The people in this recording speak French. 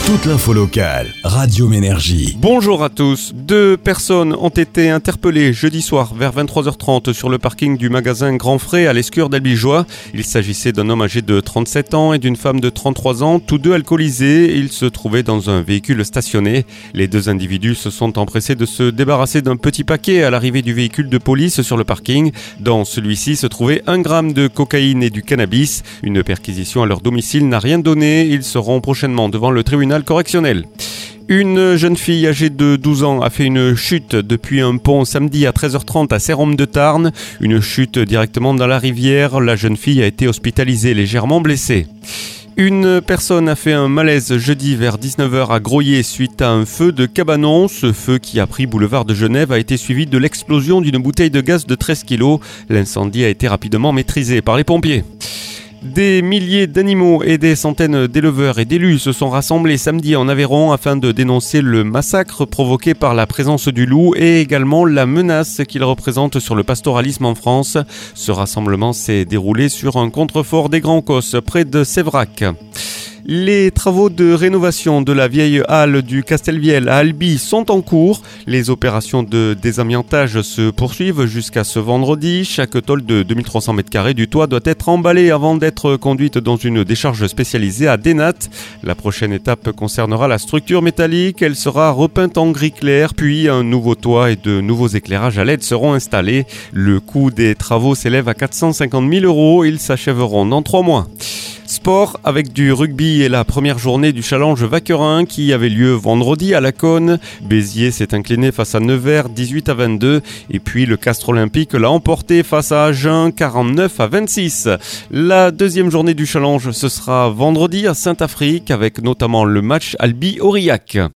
Toute l'info locale, Radio Ménergie. Bonjour à tous. 2 personnes ont été interpellées jeudi soir vers 23h30 sur le parking du magasin Grand Frais à l'Escure d'Albigeois. Il s'agissait d'un homme âgé de 37 ans et d'une femme de 33 ans, tous deux alcoolisés. Ils se trouvaient dans un véhicule stationné. Les 2 individus se sont empressés de se débarrasser d'un petit paquet à l'arrivée du véhicule de police sur le parking. Dans celui-ci se trouvait 1 gramme de cocaïne et du cannabis. Une perquisition à leur domicile n'a rien donné. Ils seront prochainement devant le tribunal correctionnel. Une jeune fille âgée de 12 ans a fait une chute depuis un pont samedi à 13h30 à Cérôme-de-Tarn. Une chute directement dans la rivière. La jeune fille a été hospitalisée légèrement blessée. Une personne a fait un malaise jeudi vers 19h à Groyer suite à un feu de cabanon. Ce feu qui a pris boulevard de Genève a été suivi de l'explosion d'une bouteille de gaz de 13 kg. L'incendie a été rapidement maîtrisé par les pompiers. Des milliers d'animaux et des centaines d'éleveurs et d'élus se sont rassemblés samedi en Aveyron afin de dénoncer le massacre provoqué par la présence du loup et également la menace qu'il représente sur le pastoralisme en France. Ce rassemblement s'est déroulé sur un contrefort des Grands Cosses près de Séverac. Les travaux de rénovation de la vieille halle du Castelviel à Albi sont en cours. Les opérations de désamiantage se poursuivent jusqu'à ce vendredi. Chaque tôle de 2300 m² du toit doit être emballée avant d'être conduite dans une décharge spécialisée à Dénat. La prochaine étape concernera la structure métallique. Elle sera repeinte en gris clair, puis un nouveau toit et de nouveaux éclairages à LED seront installés. Le coût des travaux s'élève à 450 000 €. Ils s'achèveront dans 3 mois. Sport avec du rugby et la première journée du challenge Vacquerin qui avait lieu vendredi à Laconne. Béziers s'est incliné face à Nevers 18-22 et puis le Castres Olympique l'a emporté face à Agen 49-26. La deuxième journée du challenge ce sera vendredi à Saint-Afrique avec notamment le match Albi-Aurillac.